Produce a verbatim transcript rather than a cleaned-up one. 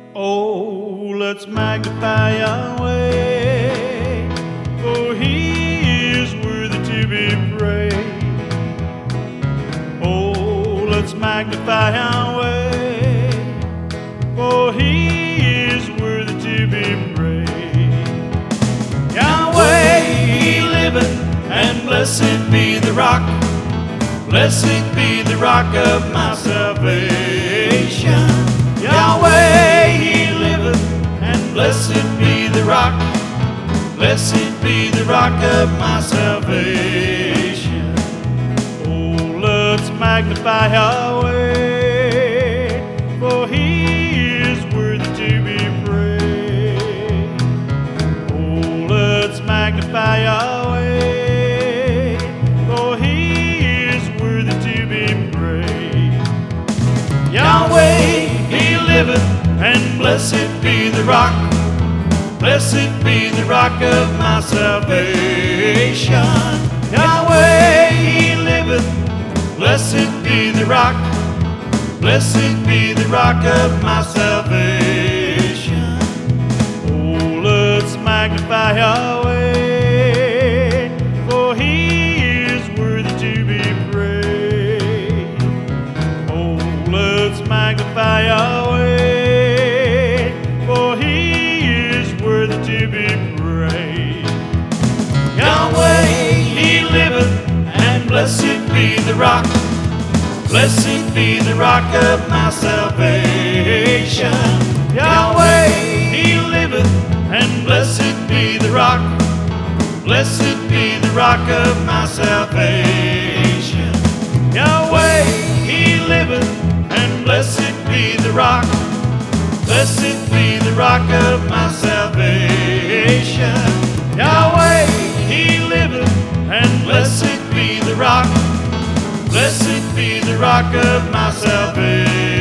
Oh, let's magnify Yahweh, for He is worthy to be praised. Oh, let's magnify Yahweh, for He is worthy to be praised. Yahweh, He liveth, and blessed be the rock. Blessed be the rock of my salvation. Yahweh, He liveth, and blessed be the rock. Blessed be the rock of my salvation. Oh, let's magnify Yahweh, for He is worthy to be praised. Oh, let's magnify Yahweh, for He is worthy to be praised. Yahweh, He liveth, and blessed be the rock. Blessed be the rock of my salvation. Yahweh, He liveth, blessed be the rock. Blessed be the rock of my salvation. Oh, let's magnify Yahweh, for He is worthy to be praised. Oh, let's magnify Yahweh, for He is worthy to be praised. Yahweh, He liveth, and blessed be the rock. Blessed be the rock of my salvation. Yahweh, He liveth, and blessed be the rock. Blessed be the rock of my salvation. Yahweh, He liveth, and blessed be the rock. Blessed be the rock of my salvation. Yahweh, He liveth, and blessed be the rock. Blessed be the rock of my salvation.